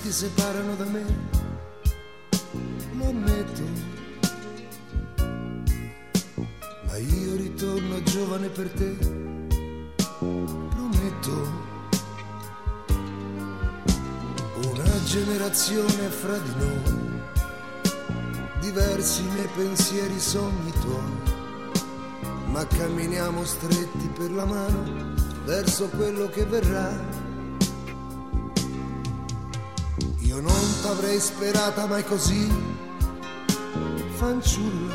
ti separano da me, lo ammetto, ma io ritorno giovane per te, prometto. Una generazione fra di noi, diversi i miei pensieri, sogni tuoi, ma camminiamo stretti per la mano verso quello che verrà. Io non t'avrei sperata mai così, fanciulla.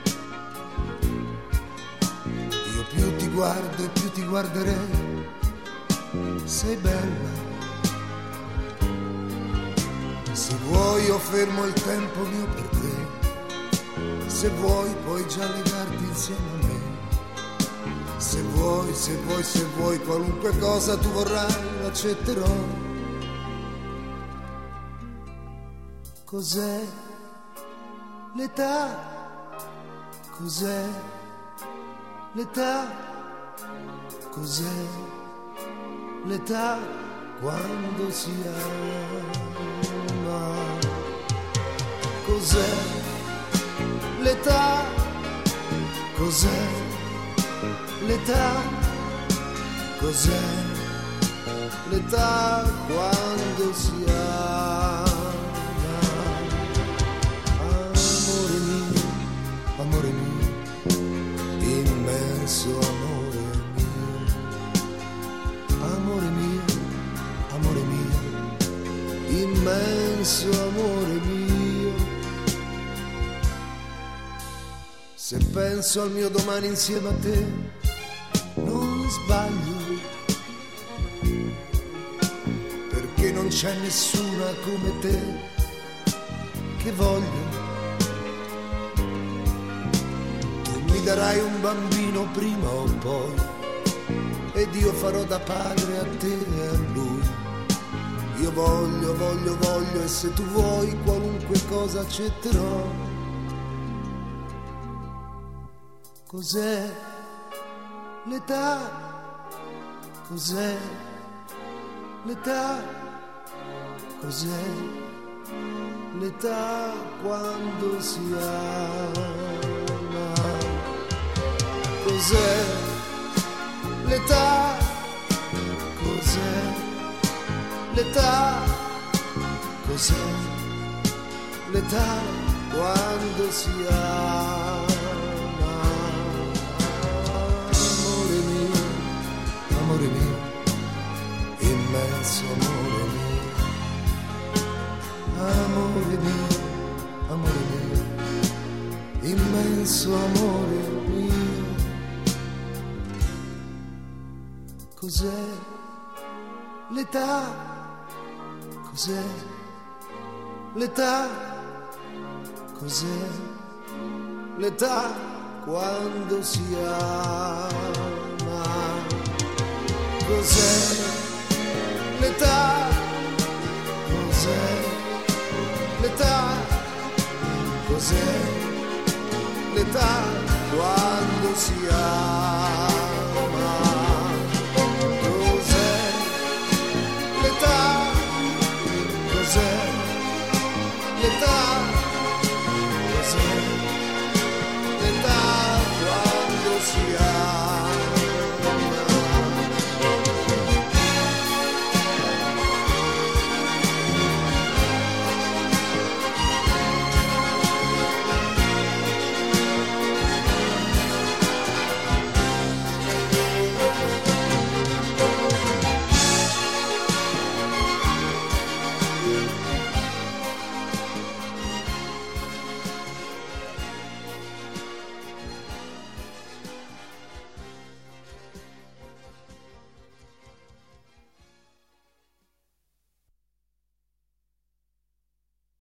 Io più ti guardo e più ti guarderei, sei bella. Se vuoi io fermo il tempo mio per te, se vuoi puoi già legarti insieme a me. Se vuoi, se vuoi, se vuoi, qualunque cosa tu vorrai, accetterò. Cos'è l'età? Cos'è l'età? Cos'è l'età quando si ama? Cos'è l'età? Cos'è l'età? Cos'è l'età quando si ama? Amore mio, immenso amore mio, amore mio, amore mio, immenso amore mio. Se penso al mio domani insieme a te, non sbaglio, perché non c'è nessuna come te che voglio. Mi darai un bambino prima o poi, ed io farò da padre a te e a lui. Io voglio, voglio, voglio, e se tu vuoi qualunque cosa accetterò. Cos'è l'età? Cos'è l'età? Cos'è l'età quando si ama? Cos'è l'età? Cos'è l'età? Cos'è l'età quando si ama? Amore mio, immenso amore mio, amore mio, amore mio, immenso amore mio. Cos'è l'età? Cos'è l'età? Cos'è l'età quando si ama? Cos'è l'età? Cos'è l'età? Cos'è l'età quando si ama?